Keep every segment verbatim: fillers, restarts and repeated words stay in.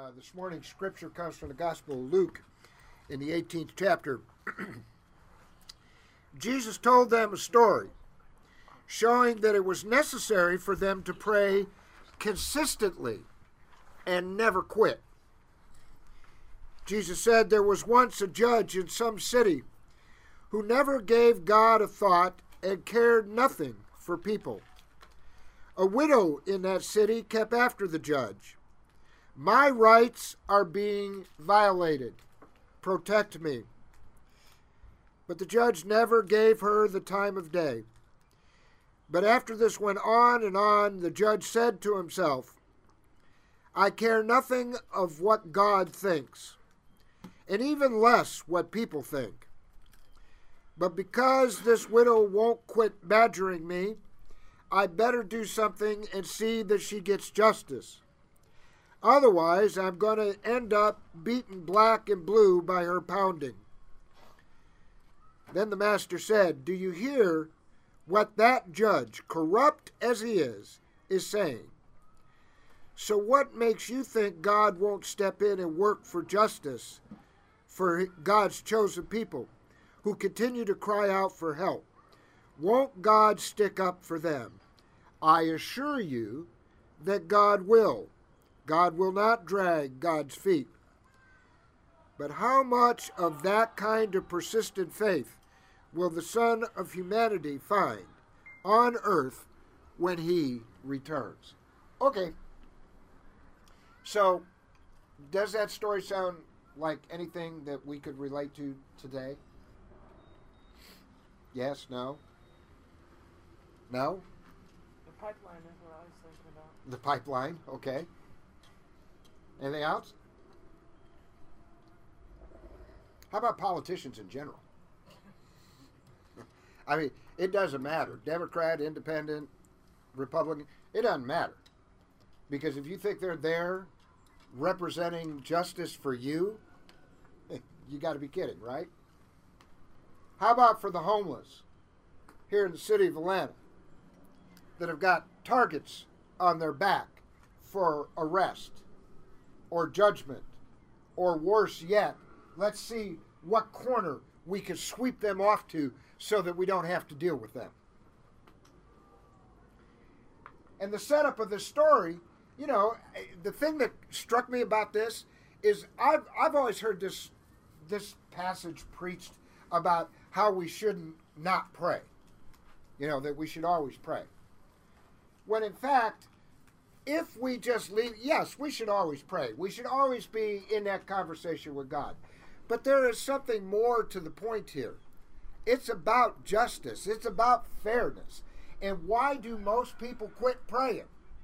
Uh, this morning's scripture comes from the Gospel of Luke in the eighteenth chapter. Jesus told them a story showing that it was necessary for them to pray consistently and never quit. Jesus said there was once a judge in some city who never gave God a thought and cared nothing for people. A widow in that city kept after the judge. "My rights are being violated. Protect me." But the judge never gave her the time of day. But after this went on and on, the judge said to himself, "I care nothing of what God thinks, and even less what people think. But because this widow won't quit badgering me, I better do something and see that she gets justice. Otherwise, I'm going to end up beaten black and blue by her pounding." Then the master said, "Do you hear what that judge, corrupt as he is, is saying? So what makes you think God won't step in and work for justice for God's chosen people who continue to cry out for help? Won't God stick up for them? I assure you that God will. God will not drag God's feet. But how much of that kind of persistent faith will the Son of Humanity find on earth when he returns?" Okay. So, does that story sound like anything that we could relate to today? Yes, no? No? The pipeline is what I was thinking about. The pipeline, okay. Anything else? How about politicians in general? I mean, it doesn't matter. Democrat, Independent, Republican, it doesn't matter. Because if you think they're there representing justice for you, you got to be kidding, right? How about for the homeless here in the city of Atlanta that have got targets on their back for arrest or judgment, or worse yet, let's see what corner we can sweep them off to so that we don't have to deal with them. And the setup of this story, you know, the thing that struck me about this is I've, I've always heard this, this passage preached about how we shouldn't not pray. You know, that we should always pray. When in fact, if we just leave, yes, we should always pray. We should always be in that conversation with God. But there is something more to the point here. It's about justice. It's about fairness. And why do most people quit praying?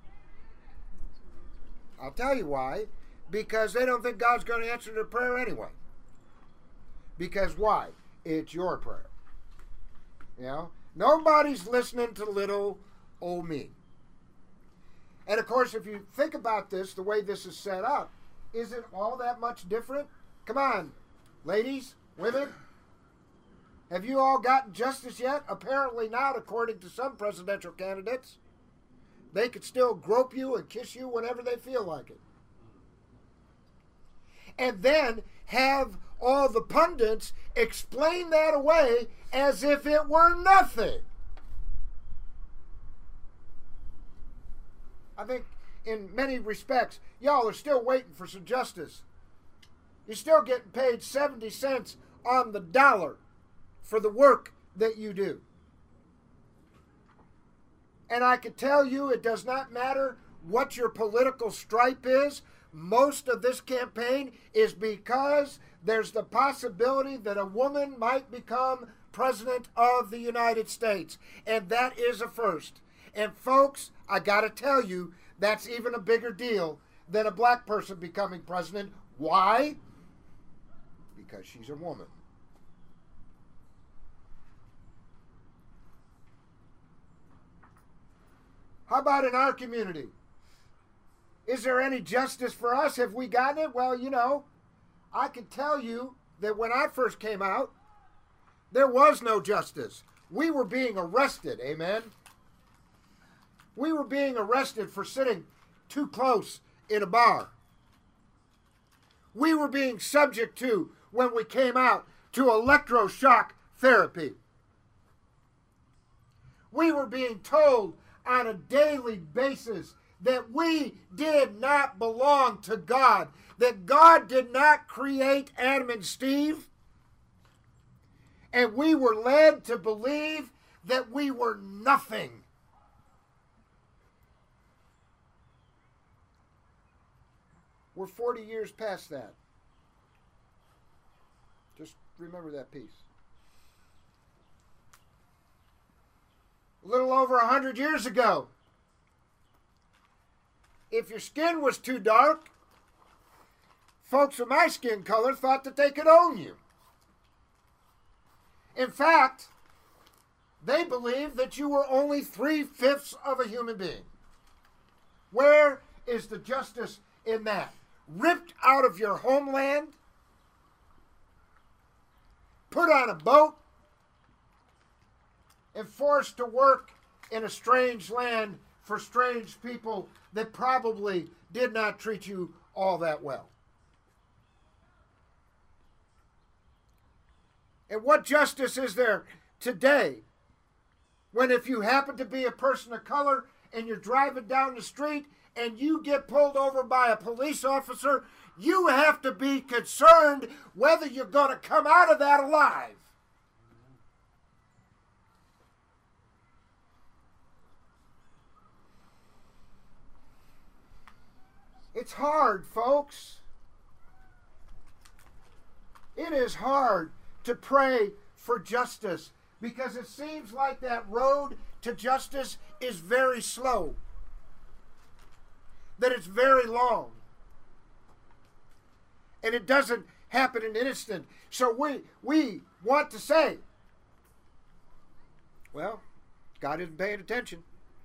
I'll tell you why. Because they don't think God's going to answer their prayer anyway. Because why? It's your prayer. You know? Nobody's listening to little old me. And of course, if you think about this, the way this is set up, is it all that much different? Come on, ladies, women. Have you all gotten justice yet? Apparently not, according to some presidential candidates. They could still grope you and kiss you whenever they feel like it. And then have all the pundits explain that away as if it were nothing. I think in many respects, y'all are still waiting for some justice. You're still getting paid seventy cents on the dollar for the work that you do. And I can tell you it does not matter what your political stripe is. Most of this campaign is because there's the possibility that a woman might become president of the United States. And that is a first. And folks, I got to tell you, that's even a bigger deal than a black person becoming president. Why? Because she's a woman. How about in our community? Is there any justice for us? Have we gotten it? Well, you know, I can tell you that when I first came out, there was no justice. We were being arrested, amen? We were being arrested for sitting too close in a bar. we were being subject to when we came out to electroshock therapy. We were being told on a daily basis that we did not belong to God, that God did not create Adam and Steve, and we were led to believe that we were nothing. We're forty years past that. Just remember that piece. A little over a hundred years ago, if your skin was too dark, folks of my skin color thought that they could own you. In fact, they believed that you were only three-fifths of a human being. Where is the justice in that? Ripped out of your homeland, put on a boat, and forced to work in a strange land for strange people that probably did not treat you all that well. And what justice is there today when if you happen to be a person of color and you're driving down the street and you get pulled over by a police officer, you have to be concerned whether you're going to come out of that alive. It's hard, folks. It is hard to pray for justice because it seems like that road to justice is very slow, that it's very long, and it doesn't happen in an instant. So we we want to say, well, God isn't paying attention.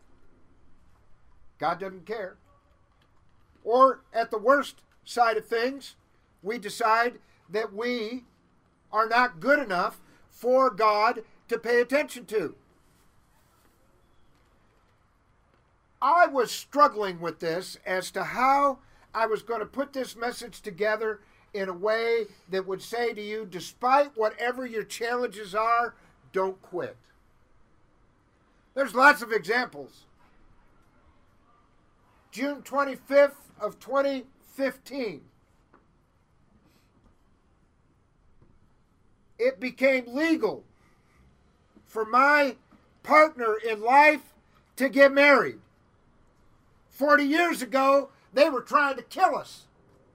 God doesn't care. Or at the worst side of things, we decide that we are not good enough for God to pay attention to. I was struggling with this as to how I was going to put this message together in a way that would say to you, despite whatever your challenges are, don't quit. There's lots of examples. June twenty-fifth of twenty fifteen. It became legal for my partner in life to get married. Forty years ago, they were trying to kill us.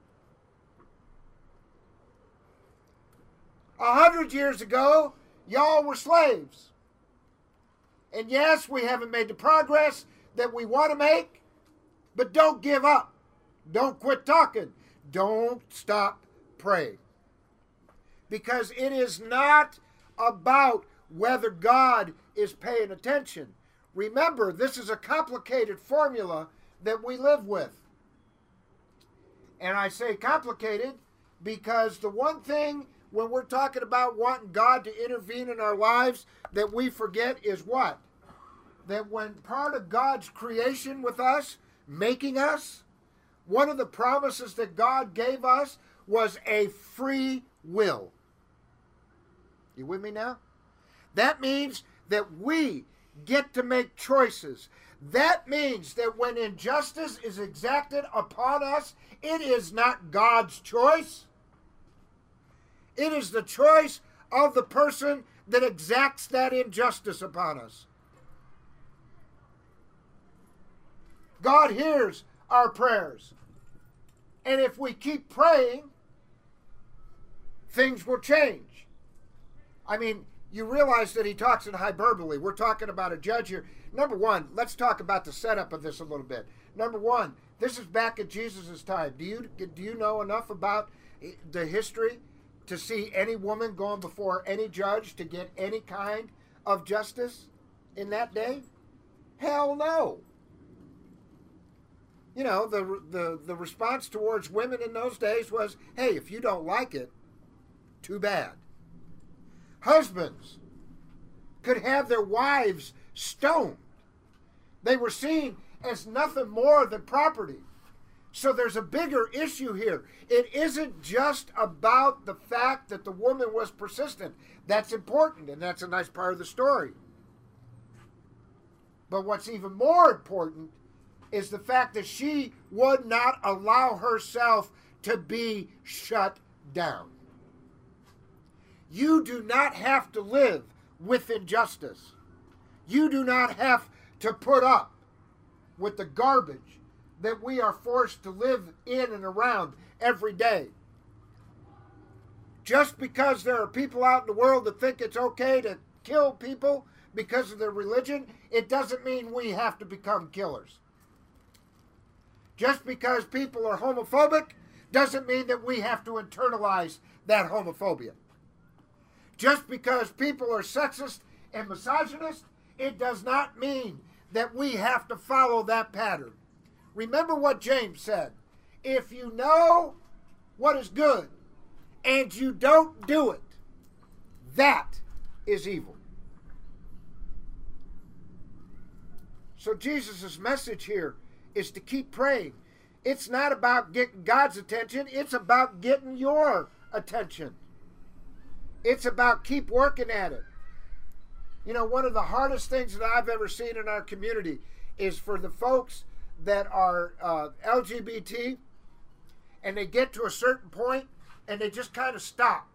A hundred years ago, y'all were slaves. And yes, we haven't made the progress that we want to make, but don't give up. Don't quit talking. Don't stop praying. Because it is not about whether God is paying attention. Remember, this is a complicated formula that we live with. And I say complicated because the one thing when we're talking about wanting God to intervene in our lives that we forget is what? That when part of God's creation with us, making us, one of the promises that God gave us was a free will. You with me now? That means that we get to make choices. That means that when injustice is exacted upon us, it is not God's choice. It is the choice of the person that exacts that injustice upon us. God hears our prayers. And if we keep praying, things will change. I mean, you realize that he talks in hyperbole. We're talking about a judge here. Number one, let's talk about the setup of this a little bit. Number one, this is back at Jesus' time. Do you, do you know enough about the history to see any woman going before any judge to get any kind of justice in that day? Hell no. You know, the, the, the response towards women in those days was, hey, if you don't like it, too bad. Husbands could have their wives stoned. They were seen as nothing more than property. So there's a bigger issue here. It isn't just about the fact that the woman was persistent. That's important, and that's a nice part of the story. But what's even more important is the fact that she would not allow herself to be shut down. You do not have to live with injustice. You do not have to put up with the garbage that we are forced to live in and around every day. Just because there are people out in the world that think it's okay to kill people because of their religion, it doesn't mean we have to become killers. Just because people are homophobic doesn't mean that we have to internalize that homophobia. Just because people are sexist and misogynist, it does not mean that we have to follow that pattern. Remember what James said. If you know what is good and you don't do it, that is evil. So Jesus' message here is to keep praying. It's not about getting God's attention. It's about getting your attention. It's about keep working at it. You know, one of the hardest things that I've ever seen in our community is for the folks that are uh, L G B T, and they get to a certain point and they just kind of stop.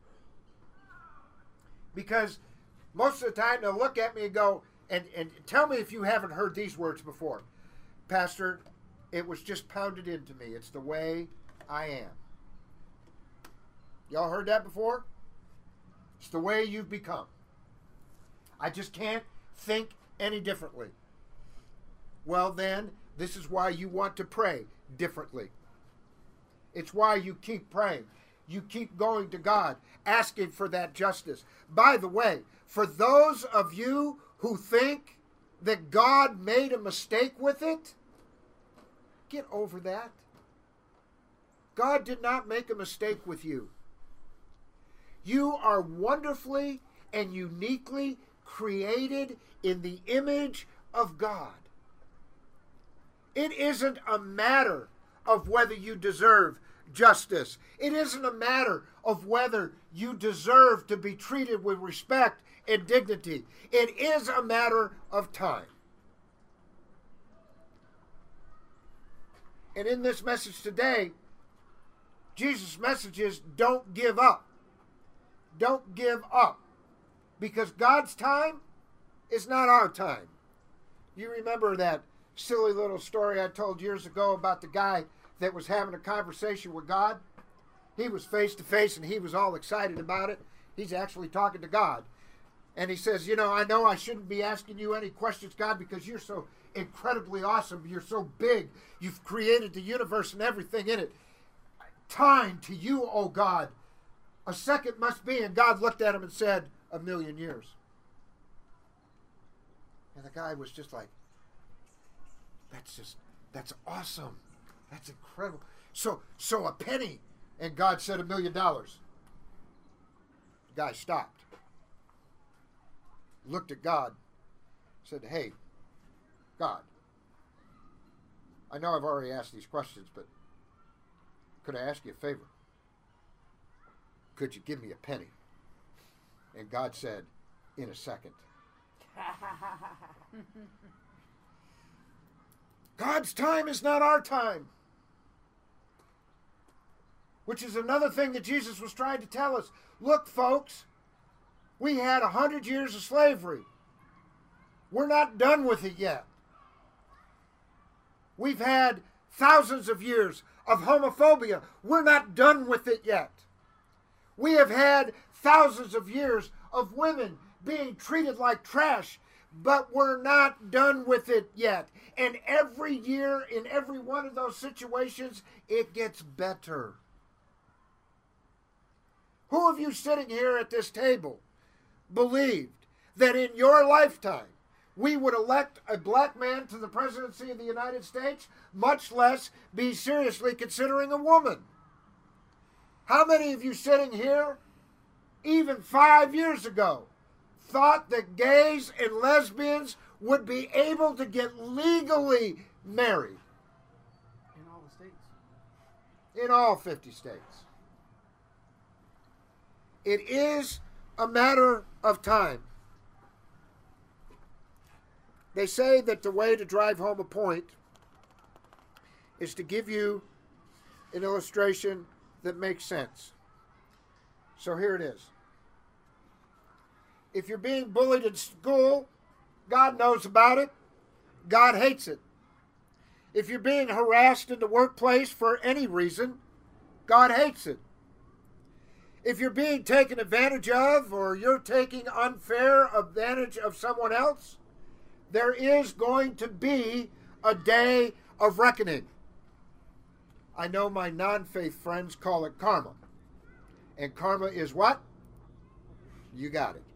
Because most of the time they'll look at me and go, and, and tell me if you haven't heard these words before. Pastor, it was just pounded into me. It's the way I am. Y'all heard that before? It's the way you've become. I just can't think any differently. Well then, this is why you want to pray differently. It's why you keep praying. You keep going to God, asking for that justice. By the way, for those of you who think that God made a mistake with it, get over that. God did not make a mistake with you. You are wonderfully and uniquely created in the image of God. It isn't a matter of whether you deserve justice. It isn't a matter of whether you deserve to be treated with respect and dignity. It is a matter of time. And in this message today, Jesus' message is don't give up. Don't give up. Because God's time is not our time. You remember that silly little story I told years ago about the guy that was having a conversation with God? He was face to face and he was all excited about it. He's actually talking to God. And he says, you know, I know I shouldn't be asking you any questions, God, because you're so incredibly awesome. You're so big. You've created the universe and everything in it. Time to you, oh God. A second must be. And God looked at him and said, a million years. And the guy was just like, that's just, that's awesome. That's incredible. So, so a penny. And God said a million dollars. The guy stopped. Looked at God. Said, hey, God, I know I've already asked these questions, but could I ask you a favor? Could you give me a penny? And God said, in a second. God's time is not our time. Which is another thing that Jesus was trying to tell us. Look, folks, we had a hundred years of slavery. We're not done with it yet. We've had thousands of years of homophobia. We're not done with it yet. We have had thousands of years of women being treated like trash, but we're not done with it yet. And every year, in every one of those situations, it gets better. Who of you sitting here at this table believed that in your lifetime we would elect a black man to the presidency of the United States, much less be seriously considering a woman? How many of you sitting here, even five years ago, thought that gays and lesbians would be able to get legally married? In all the states. in all fifty states. It is a matter of time. They say that the way to drive home a point is to give you an illustration that makes sense. So here it is. If you're being bullied in school, God knows about it. God hates it. If you're being harassed in the workplace for any reason, God hates it. If you're being taken advantage of or you're taking unfair advantage of someone else, there is going to be a day of reckoning. I know my non-faith friends call it karma. And karma is what? You got it.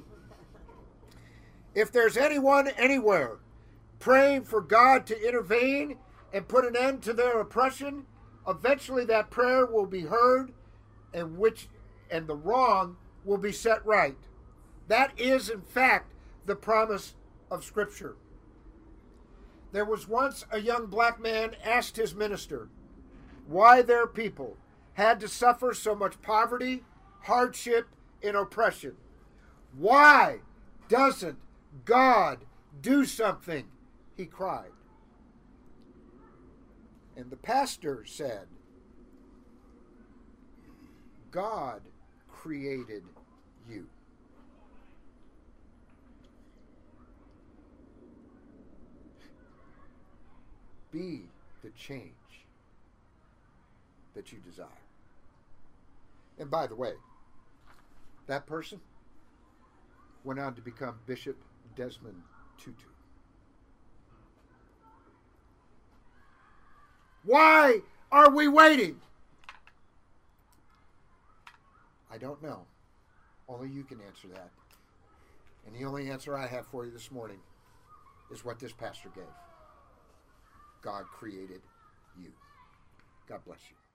If there's anyone anywhere praying for God to intervene and put an end to their oppression, eventually that prayer will be heard and which and the wrong will be set right. That is, in fact, the promise of Scripture. There was once a young black man asked his minister why their people had to suffer so much poverty, hardship, and oppression. Why doesn't God do something? He cried. And the pastor said, God created you. Be the change that you desire. And by the way, that person went on to become Bishop Desmond Tutu. Why are we waiting? I don't know. Only you can answer that. And the only answer I have for you this morning is what this pastor gave. God created you. God bless you.